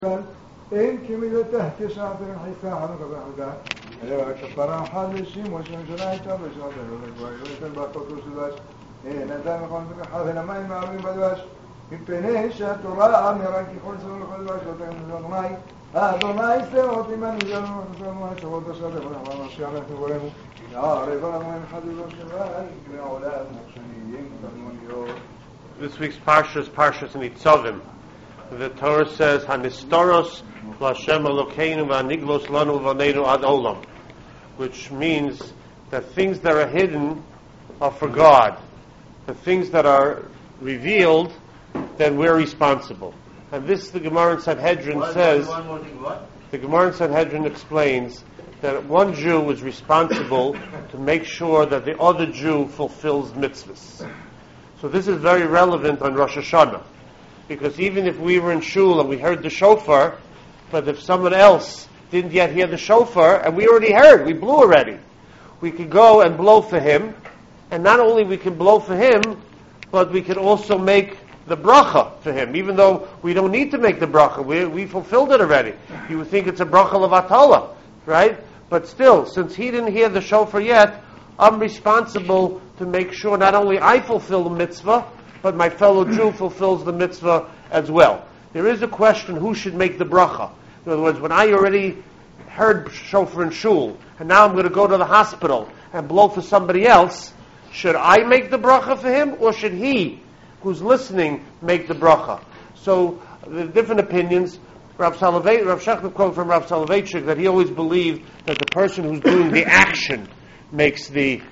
אין כמידתה כשעת חיפה חנוכה בחדה כפרה אחת לשימוש הממשלה הייתה בשעת ולכן בהחלטו שדש נתן מכל אחד ולמים מערבים בדבש מפני שהתורה אמרה ככל סבון לכל דבש לא תגן אדוני סתרות עמנו זרנו וחסרנו השבות השעת ונחמנו שיעמנו גולנו יערב עולמו עם אחד ולא שבאי מעולם נפשניים תלמוניות. This week's parsha is Parshas Nitzavim. The Torah says, "Hanistoros l'Hashem Elokeinu v'aniglos lanu v'neinu ad olam," which means that things that are hidden are for God. The things that are revealed, then we're responsible. And this, the Gemara in Sanhedrin says. The Gemara in Sanhedrin explains that one Jew is responsible to make sure that the other Jew fulfills mitzvahs. So this is very relevant on Rosh Hashanah. Because even if we were in shul and we heard the shofar, but if someone else didn't yet hear the shofar, and we already heard, we blew already, we could go and blow for him, and not only we can blow for him, but we can also make the bracha for him, even though we don't need to make the bracha. We fulfilled it already. You would think it's a bracha levatala, right? But still, since he didn't hear the shofar yet, I'm responsible to make sure not only I fulfill the mitzvah, but my fellow Jew fulfills the mitzvah as well. There is a question, who should make the bracha? In other words, when I already heard shofar in shul, and now I'm going to go to the hospital and blow for somebody else, should I make the bracha for him, or should he, who's listening, make the bracha? So, the different opinions. Rav Shachar quoted from Rav Soloveitchik that he always believed that the person who's doing the action makes the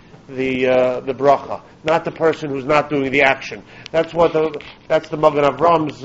bracha, not the person who's not doing the action. That's the Magen Avram's.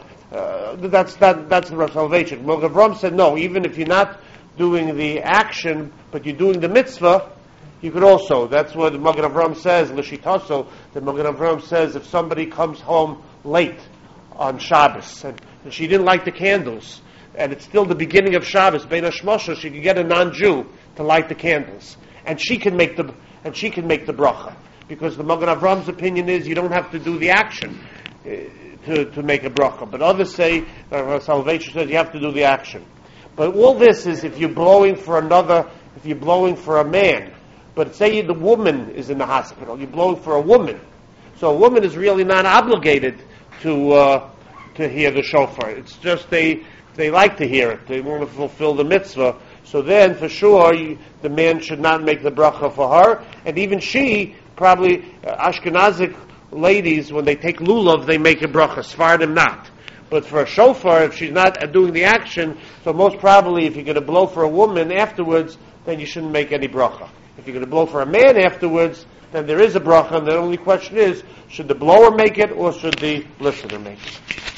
That's the Rav Soloveitchik. Magen Avram said no. Even if you're not doing the action, but you're doing the mitzvah, you could also. That's what the Magen Avram says. L'shitaso, the Magen Avram says if somebody comes home late on Shabbos and she didn't light the candles, and it's still the beginning of Shabbos, Bein HaShmoshes, she could get a non-Jew to light the candles, and she can make the bracha, because the Magen Avram's opinion is you don't have to do the action to make a bracha. But others say, Salvation says you have to do the action. But all this is if you're blowing for a man. But say the woman is in the hospital, you're blowing for a woman. So a woman is really not obligated to hear the shofar. It's just they like to hear it. They want to fulfill the mitzvah. So then, for sure, the man should not make the bracha for her. And even she, probably, Ashkenazic ladies, when they take lulav, they make a bracha. Sephardim not. But for a shofar, if she's not doing the action, so most probably, if you're going to blow for a woman afterwards, then you shouldn't make any bracha. If you're going to blow for a man afterwards, then there is a bracha, and the only question is, should the blower make it, or should the listener make it?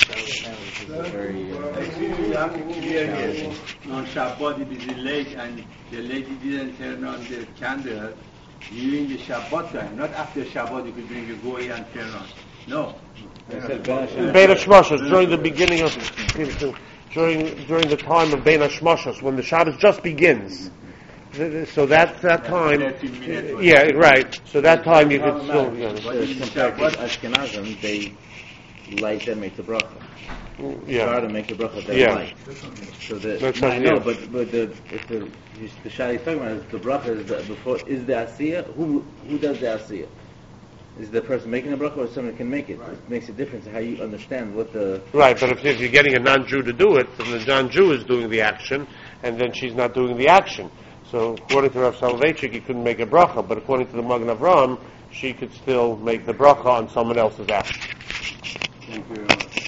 On Shabbat it is late and the lady didn't turn on the candle during the Shabbat time, not after Shabbat you could bring a goy and turn on. No. Bein HaShmoshes, during the beginning of, during the time of Bein HaShmoshes, when the Shabbos just begins. So that time, yeah, right. So that time you could still. Compared to Ashkenazim, they light and make the bracha. Yeah. Try to make the bracha they light. So I know, but the shayla is talking about is the bracha is the asiyah. Who does the asiyah? Is the person making the bracha, or someone can make it? Right. It makes a difference how you understand what the. Right, but if you're getting a non-Jew to do it, then the non-Jew is doing the action, and then she's not doing the action. So according to Rav Soloveitchik, he couldn't make a bracha, but according to the Magen Avram, she could still make the bracha on someone else's action. Thank you very much.